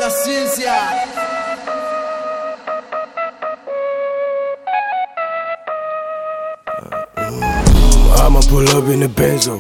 la ciencia. I'ma pull up in the Benzo.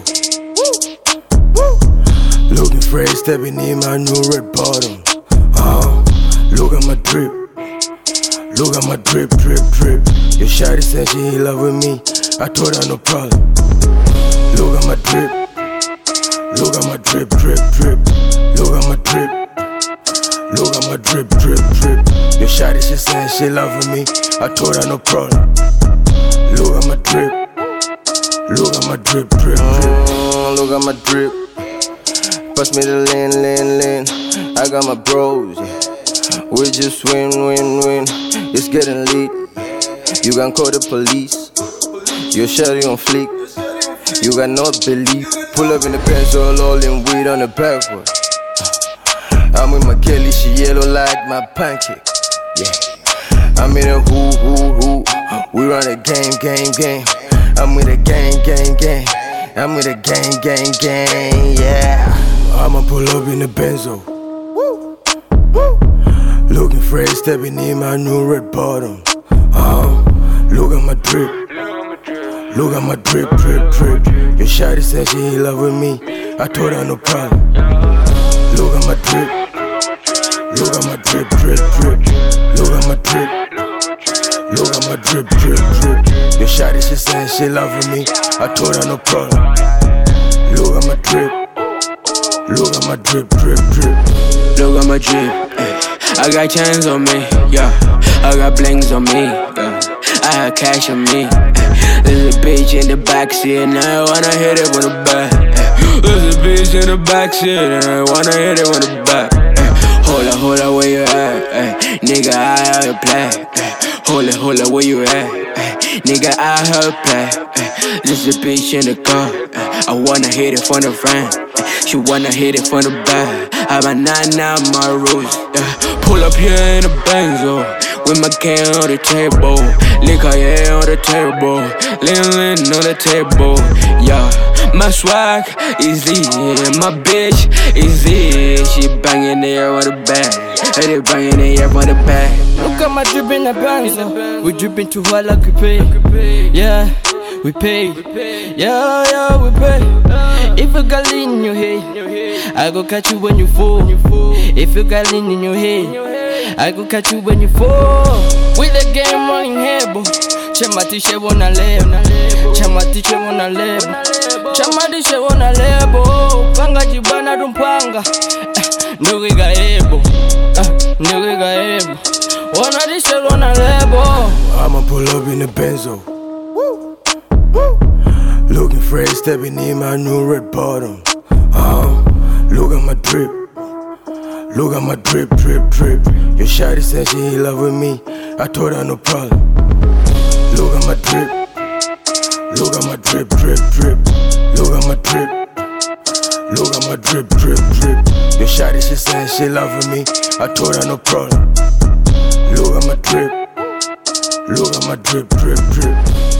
Looking fresh, stepping in my new red bottom. Look at my drip. Look at my drip, drip, drip. Your shawty said she in love with me. I told her no problem. Look at my drip. Look at my drip, drip, drip. Look at my drip. Look at my drip, drip, drip. Your shawty she said she love with me. I told her no problem. Look at my drip. Look at my drip, drip, drip. Look at my drip. Pass me the lean. I got my bros, yeah. We just win. It's getting lit. You can call the police. Your shawty on fleek. You got no belief. Pull up in the pencil, all in weed on the backwood. I'm with my Kelly, she yellow like my pancake. Yeah. I'm in a who. We run a game. I'm with a gang. I'm with a gang, yeah. I'ma pull up in the Benzo. Looking fresh, stepping in my new red bottom. Look at my drip. Look at my drip, drip, drip. Your shawty said she in love with me. I told her no problem. Look at my drip. Look at my drip, drip, drip. Look at my drip. Look at my drip, drip, drip. Your shawty she said she love with me. I told her no problem. Look at my drip. Look at my drip, drip, drip. Look at my drip. I got chains on me, yeah. I got blings on me, yeah. I have cash on me. There's a bitch in the backseat and I wanna hit it with a bat. There's a bitch in the backseat and I wanna hit it with a bat. Hold up, where you at? Nigga, I have a play. Hold up, where you at? Nigga, I have a play. There's a bitch in the car. I wanna hit it from the front. She wanna hit it from the back. I got 9 out my rules. Pull up here in the Benzo with my can on the table. Liquor, yeah, on the table. Lean on the table. Yeah, my swag is lit. My bitch is lit. She banging the air on the back. They banging the air on the back. Look at my drip in the Benzo. We dripping too hard like we pay. Yeah, we pay. Yeah, we pay. If you got lean in your head, I go catch you when you fall. If you got lean in your head, I go catch you when you fall. With the game running hebo, chama tishe wona lebo, chama tishe wona lebo, chama tishe wona lebo. Panga jibana dumpanga, ndugiga hebo, ndugiga hebo. Wona tishe wona lebo. I'ma pull up in the Benzo. Looking fresh, stepping in my new red bottom. Look at my drip. Look at my drip, drip, drip. Your shawty said she in love with me. I told her no problem. Look at my drip. Look at my drip, drip, drip. Look at my drip. Look at my drip, drip, drip. Your shawty she said she love with me. I told her no problem. Look at my drip. Look at my drip, drip, drip.